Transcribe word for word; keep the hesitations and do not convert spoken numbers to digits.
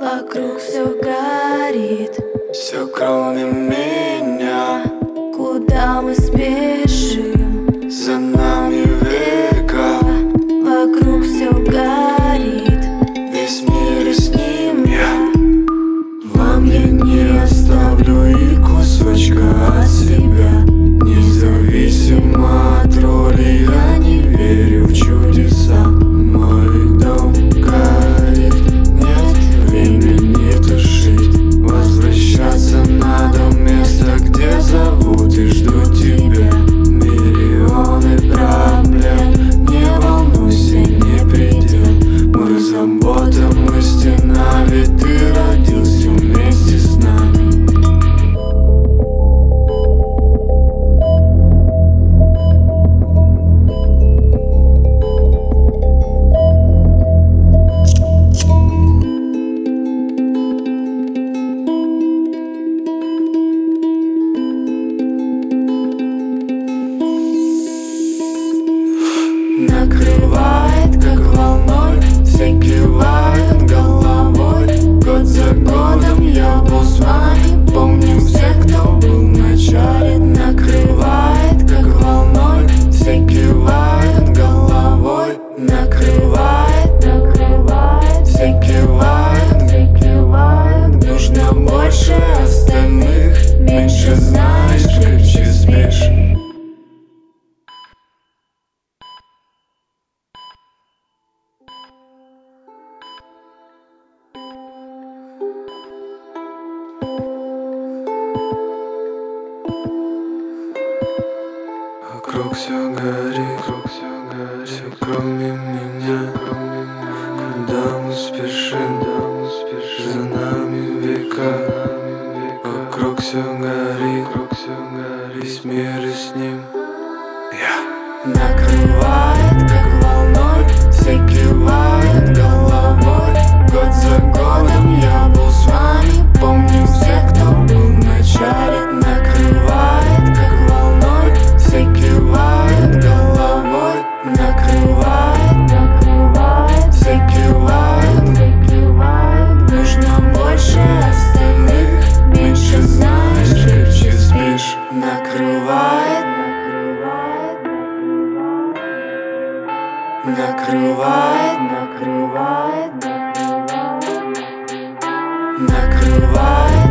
Вокруг все горит, все кроме меня. Куда мы спешим? За нами века. Вокруг все горит, весь мир и с ним я. Вам я не оставлю и кусочка от себя. Независимо от роли, я не верю в чудеса. Мой дом горит, нет времени тушить. Возвращаться надо в место, где зовут и ждут тебя. Миллионы проблем, не волнуйся, не предел. Мы забота, мы стена, ведь ты родился вместе с нами. накрывает как волной, все кивают головой. Год за годом я был с вами, помним всех, кто был в начале. Накрывает как волной, все кивают головой. Накрывает, накрывает, все кивают, все кивают. Нужно больше остальных, меньше знаешь, крепче спишь. Вокруг все горит, все кроме меня. Куда мы спешим? За нами века. Вокруг все горит, весь мир и с ним я. Накрывает как волной, все кивают головой. Год за годом я был с вами, помним всех, кто был в начале. Накрывает как волной, все кивают головой. Накрывает, накрывает, все кивают, все кивают. Нужно больше остальных, меньше знаешь, крепче спишь. Накрывает, накрывает, накрывает, накрывает, накрывает.